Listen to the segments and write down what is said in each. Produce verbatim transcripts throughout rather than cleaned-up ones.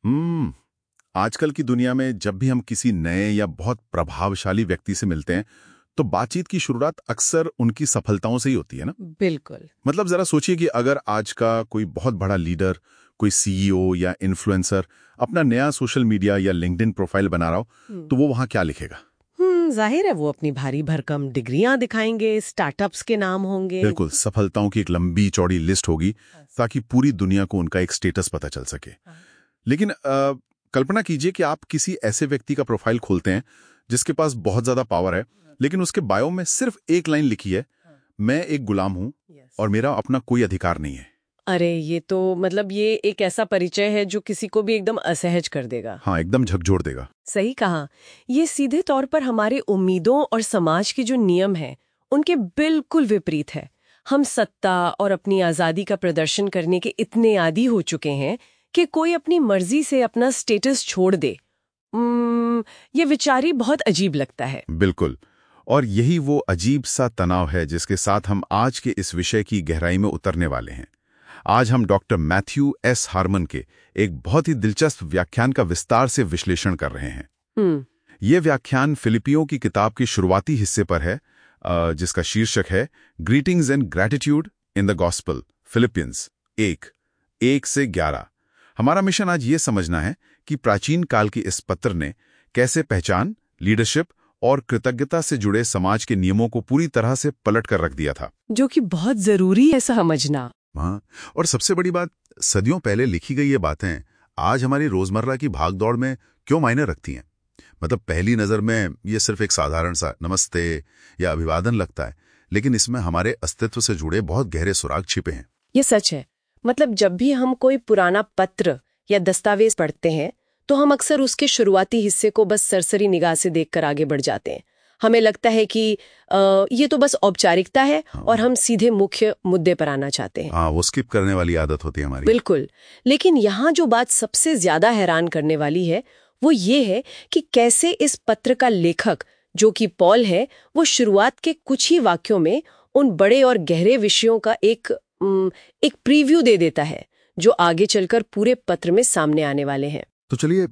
हम्म आजकल की दुनिया में जब भी हम किसी नए या बहुत प्रभावशाली व्यक्ति से मिलते हैं तो बातचीत की शुरुआत अक्सर उनकी सफलताओं से ही होती है ना। बिल्कुल। मतलब जरा सोचिए कि अगर आज का कोई बहुत बड़ा लीडर, कोई सीईओ या इन्फ्लुएंसर अपना नया सोशल मीडिया या लिंक्डइन प्रोफाइल बना रहा हो तो वो वहां क्या लिखेगा? हम्म जाहिर है वो अपनी भारी भरकम डिग्रियां दिखाएंगे, स्टार्टअप्स के नाम होंगे। बिल्कुल, सफलताओं की एक लंबी चौड़ी लिस्ट होगी ताकि पूरी दुनिया को उनका एक स्टेटस पता चल सके। लेकिन अ, कल्पना कीजिए कि आप किसी ऐसे व्यक्ति का प्रोफाइल खोलते हैं जिसके पास बहुत ज्यादा पावर है, लेकिन उसके बायो में सिर्फ एक लाइन लिखी है, मैं एक गुलाम हूं और मेरा अपना कोई अधिकार नहीं है। अरे ये तो मतलब ये एक ऐसा परिचय है जो किसी को भी एकदम असहज कर देगा। हाँ, एकदम झकझोर देगा। सही कहा। ये सीधे तौर पर हमारे उम्मीदों और समाज के जो नियम हैं उनके बिल्कुल विपरीत है। हम सत्ता और अपनी आजादी का प्रदर्शन करने के इतने आदी हो चुके हैं कि कोई अपनी मर्जी से अपना स्टेटस छोड़ दे, उम्म, ये विचार ही बहुत अजीब लगता है। बिल्कुल, और यही वो अजीब सा तनाव है जिसके साथ हम आज के इस विषय की गहराई में उतरने वाले हैं। आज हम डॉक्टर मैथ्यू एस हार्मन के एक बहुत ही दिलचस्प व्याख्यान का विस्तार से विश्लेषण कर रहे हैं। हम्म ये व्याख्यान फिलिपियों की किताब के शुरुआती हिस्से पर है, जिसका शीर्षक है greetings and gratitude in the gospel, Philippians एक एक से ग्यारह। हमारा मिशन आज ये समझना है कि प्राचीन काल की इस पत्र ने कैसे पहचान, लीडरशिप और कृतज्ञता से जुड़े समाज के नियमों को पूरी तरह से पलट कर रख दिया था, जो कि बहुत जरूरी है समझना। हाँ, और सबसे बड़ी बात, सदियों पहले लिखी गई ये बातें आज हमारी रोजमर्रा की भागदौड़ में क्यों मायने रखती हैं? मतलब पहली नजर में ये सिर्फ एक साधारण सा नमस्ते या अभिवादन लगता है, लेकिन इसमें हमारे अस्तित्व से जुड़े बहुत गहरे सुराग छिपे हैं। ये सच है। मतलब जब भी हम कोई पुराना पत्र या दस्तावेज पढ़ते हैं तो हम अक्सर उसके शुरुआती हिस्से को बस सरसरी निगाह से देखकर आगे बढ़ जाते हैं। हमें लगता है कि आ, ये तो बस औपचारिकता है, हाँ। और हम सीधे मुख्य मुद्दे पर आना चाहते हैं। हाँ, वो स्किप करने वाली आदत होती है हमारी। बिल्कुल। लेकिन यहाँ जो बात सबसे ज्यादा हैरान करने वाली है वो ये है कि कैसे इस पत्र का लेखक, जो कि पॉल है, वो शुरुआत के कुछ ही वाक्यों में उन बड़े और गहरे विषयों का एक एक प्रीव्यू दे देता है जो आगे चलकर पूरे पत्र में सामने आने वाले हैं। तो चलिए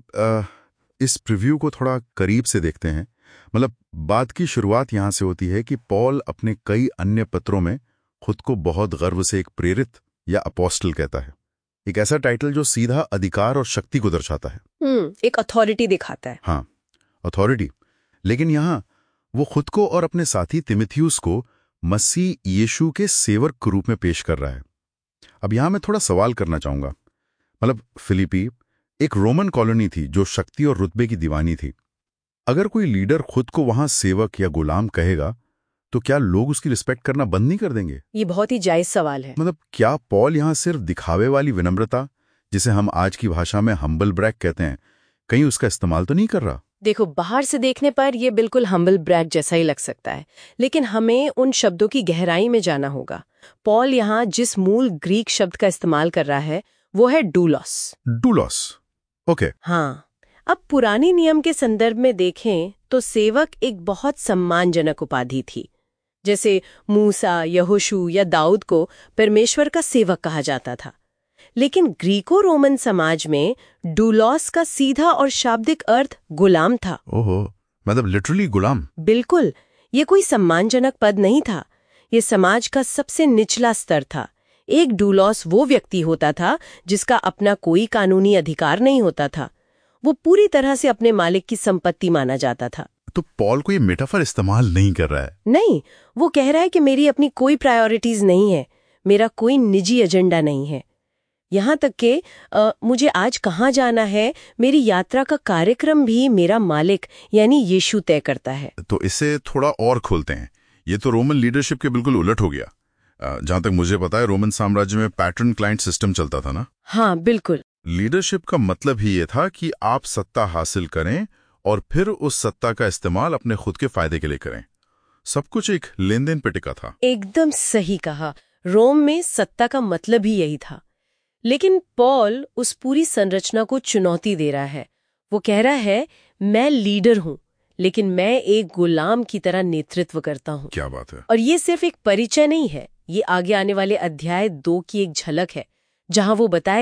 इस प्रीव्यू को थोड़ा करीब से देखते हैं। मतलब बात की शुरुआत यहां से होती है कि पॉल अपने कई अन्य पत्रों में खुद को बहुत गर्व से एक प्रेरित या अपोस्टल कहता है, एक ऐसा टाइटल जो सीधा अधिकार और शक्ति को दर्शाता है। हम्म एक अथॉरिटी दिखाता है। हाँ, अथॉरिटी। लेकिन यहाँ वो खुद को और अपने साथी तिमुथियुस को मसीह यीशु के सेवक के रूप में पेश कर रहा है। अब यहां मैं थोड़ा सवाल करना चाहूंगा। मतलब फिलिपी एक रोमन कॉलोनी थी जो शक्ति और रुतबे की दीवानी थी। अगर कोई लीडर खुद को वहां सेवक या गुलाम कहेगा तो क्या लोग उसकी रिस्पेक्ट करना बंद नहीं कर देंगे? ये बहुत ही जायज सवाल है। मतलब क्या पॉल यहां सिर्फ दिखावे वाली विनम्रता, जिसे हम आज की भाषा में हम्बल ब्रैग कहते हैं, कहीं उसका इस्तेमाल तो नहीं कर रहा? देखो, बाहर से देखने पर यह बिल्कुल हम्बल ब्रैग जैसा ही लग सकता है, लेकिन हमें उन शब्दों की गहराई में जाना होगा। पॉल यहाँ जिस मूल ग्रीक शब्द का इस्तेमाल कर रहा है वो है डूलॉस। डूलॉस, ओके। हाँ, अब पुराने नियम के संदर्भ में देखें तो सेवक एक बहुत सम्मानजनक उपाधि थी। जैसे मूसा, यहोशू या दाऊद को परमेश्वर का सेवक कहा जाता था। लेकिन ग्रीको रोमन समाज में डूलॉस का सीधा और शाब्दिक अर्थ गुलाम था। ओहो, मतलब लिटरली गुलाम? बिल्कुल। ये कोई सम्मानजनक पद नहीं था, ये समाज का सबसे निचला स्तर था। एक डूलॉस वो व्यक्ति होता था जिसका अपना कोई कानूनी अधिकार नहीं होता था। वो पूरी तरह से अपने मालिक की संपत्ति माना जाता था। तो पॉल को ये मेटाफर इस्तेमाल नहीं कर रहा है? नहीं, वो कह रहा है कि मेरी अपनी कोई प्रायोरिटीज नहीं है, मेरा कोई निजी एजेंडा नहीं है। यहाँ तक कि मुझे आज कहाँ जाना है, मेरी यात्रा का कार्यक्रम भी मेरा मालिक यानी यीशु तय करता है। तो इसे थोड़ा और खोलते हैं। ये तो रोमन लीडरशिप के बिल्कुल उलट हो गया। जहां तक मुझे पता है रोमन साम्राज्य में पैटर्न क्लाइंट सिस्टम चलता था ना? हाँ, बिल्कुल। लीडरशिप का मतलब ही ये था कि आप सत्ता हासिल करें और फिर उस सत्ता का इस्तेमाल अपने खुद के फायदे के लिए करें। सब कुछ एक लेन देन पे टिका था। एकदम सही कहा। रोम में सत्ता का मतलब ही यही था। लेकिन पॉल उस पूरी संरचना को चुनौती दे रहा है। वो कह रहा है, मैं लीडर हूं, लेकिन मैं एक गुलाम की तरह नेतृत्व करता हूं। क्या बात है! और ये सिर्फ एक परिचय नहीं है, ये आगे आने वाले अध्याय दो की एक झलक है, जहां वो बताएगा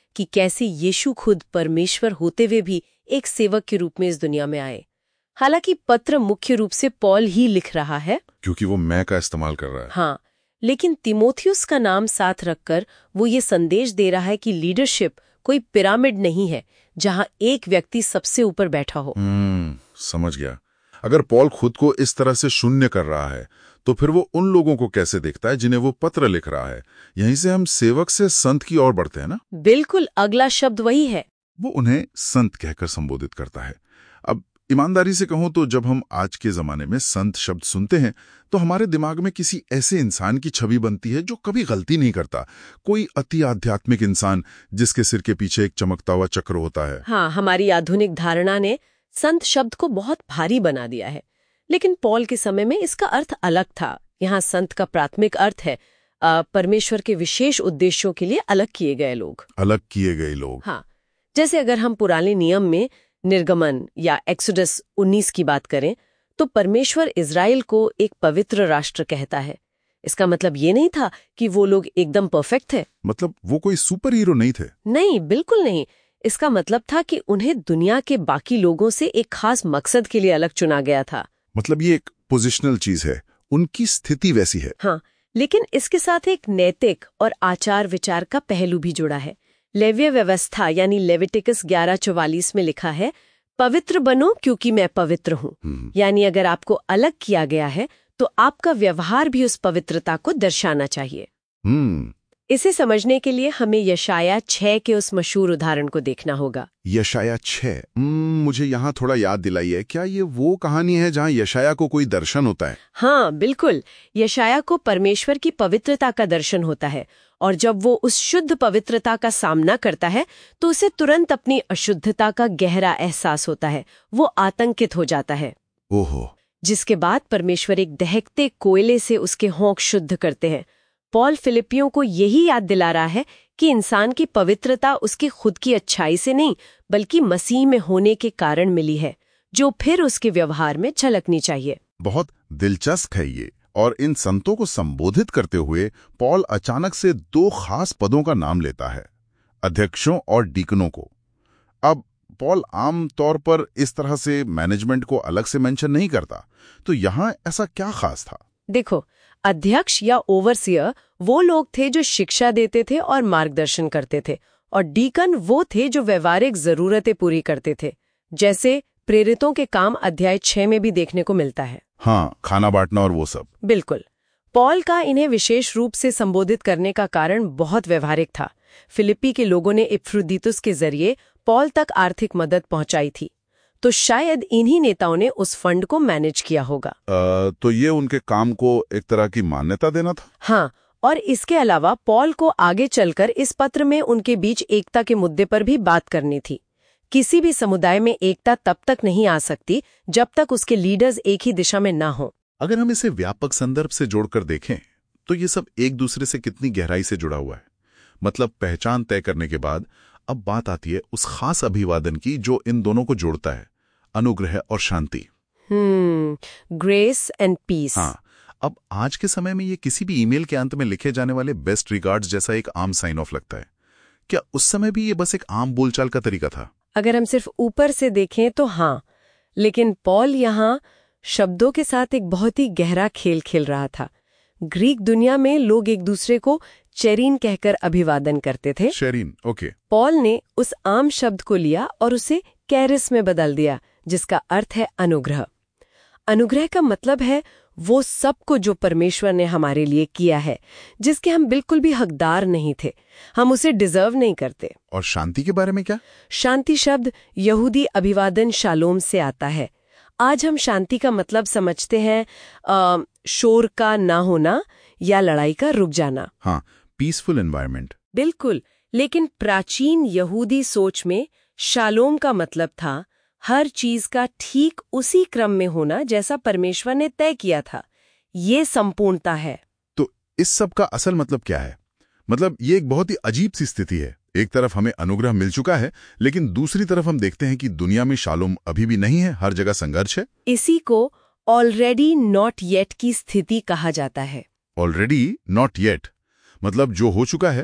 कि कैसे यीशु खुद परमेश्वर होते हुए भी एक सेवक के रूप में इस दुनिया में आए। हालांकि पत्र मुख्य रूप से पॉल ही लिख रहा है, क्योंकि वो मैं का इस्तेमाल कर रहा है। हाँ, लेकिन तिमोथियुस का नाम साथ रखकर वो ये संदेश दे रहा है कि लीडरशिप कोई पिरामिड नहीं है जहां एक व्यक्ति सबसे ऊपर बैठा हो। हम्म, समझ गया। अगर पॉल खुद को इस तरह से शून्य कर रहा है तो फिर वो उन लोगों को कैसे देखता है जिन्हें वो पत्र लिख रहा है? यहीं से हम सेवक से संत की ओर बढ़ते हैं ना? बिल्कुल, अगला शब्द वही है। वो उन्हें संत कहकर संबोधित करता है। अब ईमानदारी से कहूं तो जब हम आज के जमाने में संत शब्द सुनते हैं तो हमारे दिमाग में किसी ऐसे इंसान की छवि बनती है जो कभी गलती नहीं करता, कोई अति आध्यात्मिक इंसान जिसके सिर के पीछे एक चमकता हुआ चक्र होता है। हाँ, हमारी आधुनिक धारणा ने संत शब्द को बहुत भारी बना दिया है, लेकिन पॉल के समय में इसका अर्थ अलग था। यहाँ संत का प्राथमिक अर्थ है आ, परमेश्वर के विशेष उद्देश्यों के लिए अलग किए गए लोग। अलग किए गए लोग। हाँ, जैसे अगर हम पुराने नियम में निर्गमन या एक्सोडस उन्नीस की बात करें तो परमेश्वर इज़राइल को एक पवित्र राष्ट्र कहता है। इसका मतलब ये नहीं था कि वो लोग एकदम परफेक्ट थे। मतलब वो कोई सुपर हीरो नहीं थे? नहीं, बिल्कुल नहीं। इसका मतलब था कि उन्हें दुनिया के बाकी लोगों से एक खास मकसद के लिए अलग चुना गया था। मतलब ये एक पोजिशनल चीज है, उनकी स्थिति वैसी है। हाँ, लेकिन इसके साथ एक नैतिक और आचार विचार का पहलू भी जुड़ा है। लेव्य व्यवस्था यानी लेविटिकस ग्यारह चौवालीस में लिखा है, पवित्र बनो क्योंकि मैं पवित्र हूँ। यानी अगर आपको अलग किया गया है तो आपका व्यवहार भी उस पवित्रता को दर्शाना चाहिए। हम्म इसे समझने के लिए हमें यशाया छह के उस मशहूर उदाहरण को देखना होगा। यशाया छह, मुझे यहाँ थोड़ा याद दिलाइए, क्या ये वो कहानी है जहाँ यशाया को कोई दर्शन होता है? हाँ, बिल्कुल। यशाया को परमेश्वर की पवित्रता का दर्शन होता है और जब वो उस शुद्ध पवित्रता का सामना करता है तो उसे तुरंत अपनी अशुद्धता का गहरा एहसास होता है। वो आतंकित हो जाता है। ओहो। जिसके बाद परमेश्वर एक दहकते कोयले से उसके होंठ शुद्ध करते हैं। पॉल फिलिपियों को यही याद दिला रहा है कि इंसान की पवित्रता उसकी खुद की अच्छाई से नहीं बल्कि मसीह में होने के कारण मिली है, जो फिर उसके व्यवहार में झलकनी चाहिए। बहुत दिलचस्प है ये। और इन संतों को संबोधित करते हुए पॉल अचानक से दो खास पदों का नाम लेता है, अध्यक्षों और डीकनों को। अब पॉल आम तौर पर इस तरह से मैनेजमेंट को अलग से मेंशन नहीं करता, तो यहाँ ऐसा क्या खास था? देखो, अध्यक्ष या ओवरसियर वो लोग थे जो शिक्षा देते थे और मार्गदर्शन करते थे, और डीकन वो थे जो व्यवहारिक जरूरतें पूरी करते थे, जैसे प्रेरितों के काम अध्याय छह में भी देखने को मिलता है। हाँ, खाना बांटना और वो सब। बिल्कुल। पॉल का इन्हें विशेष रूप से संबोधित करने का कारण बहुत व्यवहारिक था। फिलिप्पी के लोगों ने इफ्रुदीतुस के जरिए पॉल तक आर्थिक मदद पहुंचाई थी, तो शायद इन्हीं नेताओं ने उस फंड को मैनेज किया होगा। आ, तो ये उनके काम को एक तरह की मान्यता देना था। हाँ, और इसके अलावा पॉल को आगे चलकर इस पत्र में उनके बीच एकता के मुद्दे पर भी बात करनी थी। किसी भी समुदाय में एकता तब तक नहीं आ सकती जब तक उसके लीडर्स एक ही दिशा में ना हो। अगर हम इसे व्यापक संदर्भ से जोड़कर देखें तो ये सब एक दूसरे से कितनी गहराई से जुड़ा हुआ है। मतलब पहचान तय करने के बाद अब बात आती है उस खास अभिवादन की जो इन दोनों को जोड़ता है, अनुग्रह और शांति। Hmm grace and peace. हाँ, अब आज के समय में ये किसी भी ईमेल के अंत में लिखे जाने वाले बेस्ट रिगार्ड्स जैसा एक आम साइन ऑफ लगता है। क्या उस समय भी ये बस एक आम बोलचाल का तरीका था? अगर हम सिर्फ ऊपर से देखें तो हाँ, लेकिन पॉल यहाँ शब्दों के साथ एक बहुत ही गहरा खेल खेल रहा था। ग्रीक दुनिया में लोग एक दूसरे को चेरीन कहकर अभिवादन करते थे। चेरीन, ओके। पॉल ने उस आम शब्द को लिया और उसे कैरिस में बदल दिया, जिसका अर्थ है अनुग्रह। अनुग्रह का मतलब है वो सब को जो परमेश्वर ने हमारे लिए किया है, जिसके हम बिल्कुल भी हकदार नहीं थे, हम उसे डिजर्व नहीं करते। और शांति के बारे में क्या? शांति शब्द यहूदी अभिवादन शालोम से आता है। आज हम शांति का मतलब समझते हैं आ, शोर का ना होना या लड़ाई का रुक जाना। हाँ, पीसफुल एनवायरनमेंट। बिल्कुल, लेकिन प्राचीन यहूदी सोच में शालोम का मतलब था हर चीज का ठीक उसी क्रम में होना जैसा परमेश्वर ने तय किया था। ये संपूर्णता है। तो इस सब का असल मतलब क्या है? मतलब ये एक बहुत ही अजीब सी स्थिति है। एक तरफ हमें अनुग्रह मिल चुका है, लेकिन दूसरी तरफ हम देखते हैं कि दुनिया में शालोम अभी भी नहीं है, हर जगह संघर्ष है। इसी को ऑलरेडी नॉट येट की स्थिति कहा जाता है। ऑलरेडी नॉट येट मतलब जो हो चुका है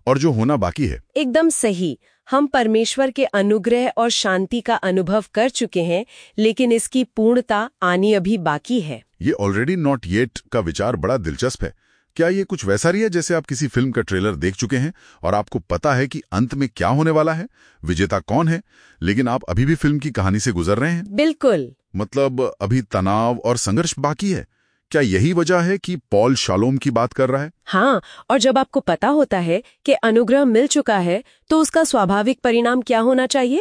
और जो होना बाकी है। एकदम सही। हम परमेश्वर के अनुग्रह और शांति का अनुभव कर चुके हैं, लेकिन इसकी पूर्णता आनी अभी बाकी है। ये ऑलरेडी नॉट येट का विचार बड़ा दिलचस्प है। क्या ये कुछ वैसा ही है जैसे आप किसी फिल्म का ट्रेलर देख चुके हैं और आपको पता है कि अंत में क्या होने वाला है, विजेता कौन है, लेकिन आप अभी भी फिल्म की कहानी से गुजर रहे हैं? बिल्कुल। मतलब अभी तनाव और संघर्ष बाकी है। क्या यही वजह है कि पॉल शालोम की बात कर रहा है? हाँ, और जब आपको पता होता है कि अनुग्रह मिल चुका है, तो उसका स्वाभाविक परिणाम क्या होना चाहिए?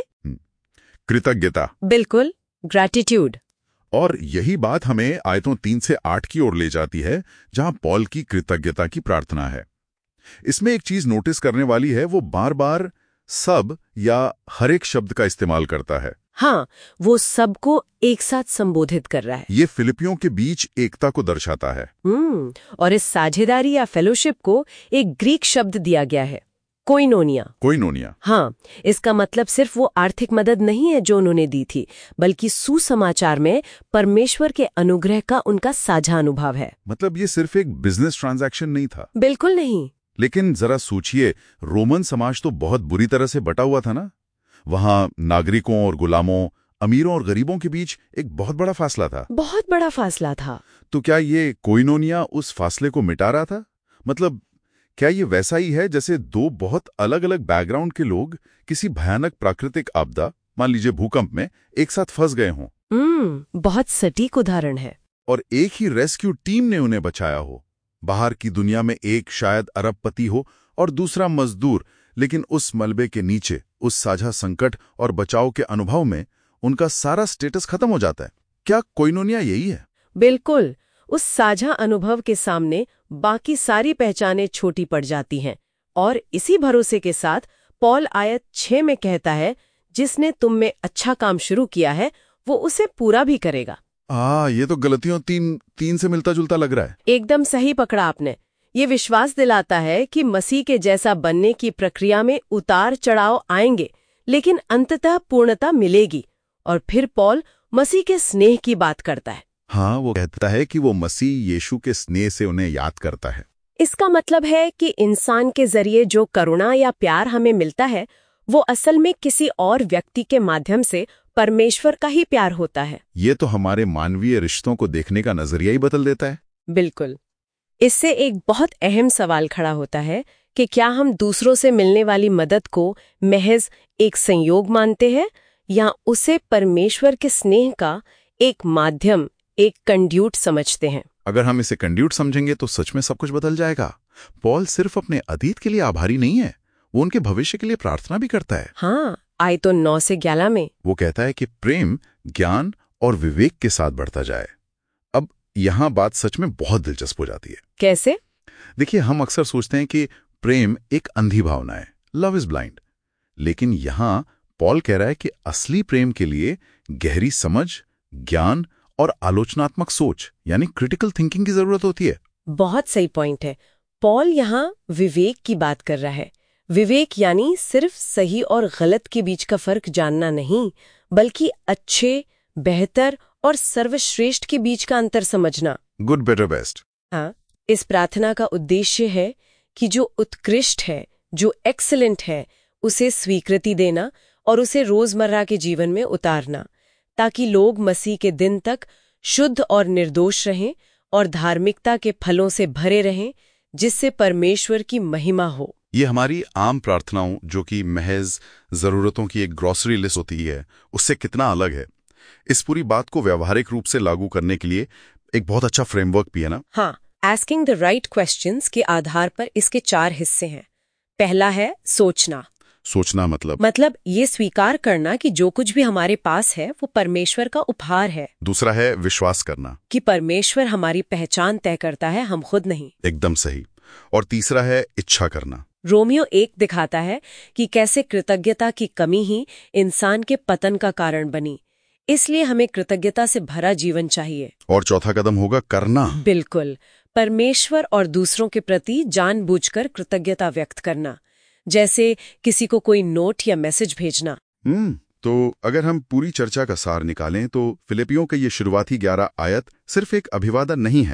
कृतज्ञता। बिल्कुल, ग्रैटिट्यूड। और यही बात हमें आयतों तीन से आठ की ओर ले जाती है, जहां पॉल की कृतज्ञता की प्रार्थना है। इसमें एक चीज नोटिस करने वाली है, वो बार बार सब या हर एक शब्द का इस्तेमाल करता है। हाँ, वो सबको एक साथ संबोधित कर रहा है। ये फिलिपियों के बीच एकता को दर्शाता है। हम्म और इस साझेदारी या फेलोशिप को एक ग्रीक शब्द दिया गया है, कोइनोनिया। कोइनोनिया। हाँ, इसका मतलब सिर्फ वो आर्थिक मदद नहीं है जो उन्होंने दी थी, बल्कि सुसमाचार में परमेश्वर के अनुग्रह का उनका साझा अनुभव है। मतलब ये सिर्फ एक बिजनेस ट्रांजैक्शन नहीं था। बिल्कुल नहीं। लेकिन जरा सोचिए, रोमन समाज तो बहुत बुरी तरह से बटा हुआ था ना। वहां नागरिकों और गुलामों, अमीरों और गरीबों के बीच एक बहुत बड़ा फासला था। बहुत बड़ा फासला था। तो क्या ये कोइनोनिया उस फासले को मिटा रहा था? मतलब क्या ये वैसा ही है जैसे दो बहुत अलग अलग बैकग्राउंड के लोग किसी भयानक प्राकृतिक आपदा, मान लीजिए भूकंप में, एक साथ फंस गए हों? हम्म बहुत सटीक उदाहरण है। और एक ही रेस्क्यू टीम ने उन्हें बचाया हो। बाहर की दुनिया में एक शायद अरबपति हो और दूसरा मजदूर, लेकिन उस मलबे के नीचे, उस साझा संकट और बचाव के अनुभव में उनका सारा स्टेटस खत्म हो जाता है। क्या कोइनोनिया यही है? बिल्कुल। उस साझा अनुभव के सामने बाकी सारी पहचानें छोटी पड़ जाती हैं। और इसी भरोसे के साथ पॉल आयत छह में कहता है, जिसने तुम में अच्छा काम शुरू किया है वो उसे पूरा भी करेगा। आ, ये तो गलतियों तीन तीन से मिलता जुलता लग रहा है। एकदम सही पकड़ा आपने। ये विश्वास दिलाता है कि मसीह के जैसा बनने की प्रक्रिया में उतार चढ़ाव आएंगे, लेकिन अंततः पूर्णता मिलेगी। और फिर पॉल मसीह के स्नेह की बात करता है। हाँ, वो कहता है कि वो मसीह यीशु के स्नेह से उन्हें याद करता है। इसका मतलब है कि इंसान के जरिए जो करुणा या प्यार हमें मिलता है, वो असल में किसी और व्यक्ति के माध्यम से परमेश्वर का ही प्यार होता है। ये तो हमारे मानवीय रिश्तों को देखने का नजरिया ही बदल देता है। बिल्कुल। इससे एक बहुत अहम सवाल खड़ा होता है कि क्या हम दूसरों से मिलने वाली मदद को महज एक संयोग मानते हैं या उसे परमेश्वर के स्नेह का एक माध्यम, एक कंड्यूट समझते हैं? अगर हम इसे कंड्यूट समझेंगे तो सच में सब कुछ बदल जाएगा। पॉल सिर्फ अपने अतीत के लिए आभारी नहीं है, वो उनके भविष्य के लिए प्रार्थना भी करता है। हाँ, आयतों नौ से ग्यारह में वो कहता है कि प्रेम, ज्ञान और विवेक के साथ बढ़ता जाए। अब यहां बात सच में बहुत दिलचस्प हो जाती है। कैसे? देखिए, हम अक्सर सोचते हैं कि प्रेम एक अंधी भावना है, लव इज ब्लाइंड। लेकिन यहां पॉल कह रहा है कि असली प्रेम के लिए गहरी समझ, ज्ञान और आलोचनात्मक सोच, यानी क्रिटिकल थिंकिंग की जरूरत होती है। बहुत सही पॉइंट है। पॉल यहाँ विवेक की बात कर रहा है। विवेक यानी सिर्फ सही और गलत के बीच का फर्क जानना नहीं, बल्कि अच्छे, बेहतर और सर्वश्रेष्ठ के बीच का अंतर समझना। Good, better, best. हाँ, इस प्रार्थना का उद्देश्य है कि जो उत्कृष्ट है, जो एक्सीलेंट है, उसे स्वीकृति देना और उसे रोजमर्रा के जीवन में उतारना, ताकि लोग मसीह के दिन तक शुद्ध और निर्दोष रहें और धार्मिकता के फलों से भरे रहें, जिससे परमेश्वर की महिमा हो। ये हमारी आम प्रार्थनाओं, जो कि महज जरूरतों की एक ग्रॉसरी लिस्ट होती है, उससे कितना अलग है। इस पूरी बात को व्यावहारिक रूप से लागू करने के लिए एक बहुत अच्छा फ्रेमवर्क भी है ना? हाँ, आस्किंग द राइट क्वेश्चंस के आधार पर इसके चार हिस्से हैं। पहला है सोचना। सोचना मतलब मतलब ये स्वीकार करना कि जो कुछ भी हमारे पास है वो परमेश्वर का उपहार है। दूसरा है विश्वास करना, कि परमेश्वर हमारी पहचान तय करता है, हम खुद नहीं। एकदम सही। और तीसरा है इच्छा करना। रोमियो एक दिखाता है कि कैसे कृतज्ञता की कमी ही इंसान के पतन का कारण बनी, इसलिए हमें कृतज्ञता से भरा जीवन चाहिए। और चौथा कदम होगा करना। बिल्कुल, परमेश्वर और दूसरों के प्रति जानबूझकर कृतज्ञता व्यक्त करना, जैसे किसी को कोई नोट या मैसेज भेजना। हम्म तो अगर हम पूरी चर्चा का सार निकालें तो फिलिपियों के ये शुरुआती ग्यारह आयत सिर्फ एक अभिवादन नहीं है,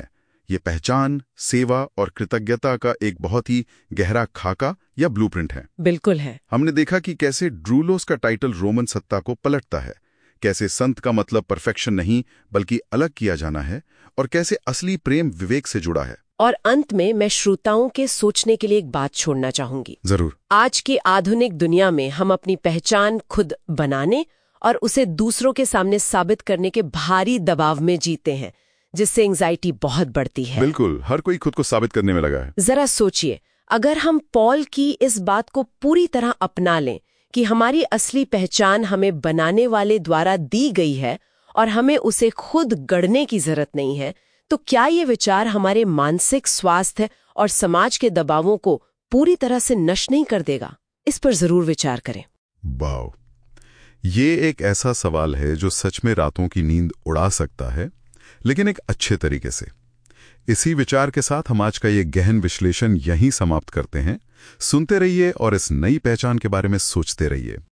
ये पहचान, सेवा और कृतज्ञता का एक बहुत ही गहरा खाका या ब्लूप्रिंट है। बिल्कुल है। हमने देखा कि कैसे ड्रूलोस का टाइटल रोमन सत्ता को पलटता है, कैसे संत का मतलब परफेक्शन नहीं बल्कि अलग किया जाना है, और कैसे असली प्रेम विवेक से जुड़ा है। और अंत में मैं श्रोताओं के सोचने के लिए एक बात छोड़ना चाहूंगी। जरूर। आज की आधुनिक दुनिया में हम अपनी पहचान खुद बनाने और उसे दूसरों के सामने साबित करने के भारी दबाव में जीते हैं, जिससे एंजाइटी बहुत बढ़ती है। बिल्कुल, हर कोई खुद को साबित करने में लगा है। जरा सोचिए, अगर हम पॉल की इस बात को पूरी तरह अपना लें कि हमारी असली पहचान हमें बनाने वाले द्वारा दी गई है और हमें उसे खुद गढ़ने की जरूरत नहीं है, तो क्या ये विचार हमारे मानसिक स्वास्थ्य और समाज के दबावों को पूरी तरह से नष्ट नहीं कर देगा? इस पर जरूर विचार करें। वाह, ये एक ऐसा सवाल है जो सच में रातों की नींद उड़ा सकता है, लेकिन एक अच्छे तरीके से। इसी विचार के साथ हम आज का ये गहन विश्लेषण यहीं समाप्त करते हैं। सुनते रहिए और इस नई पहचान के बारे में सोचते रहिए।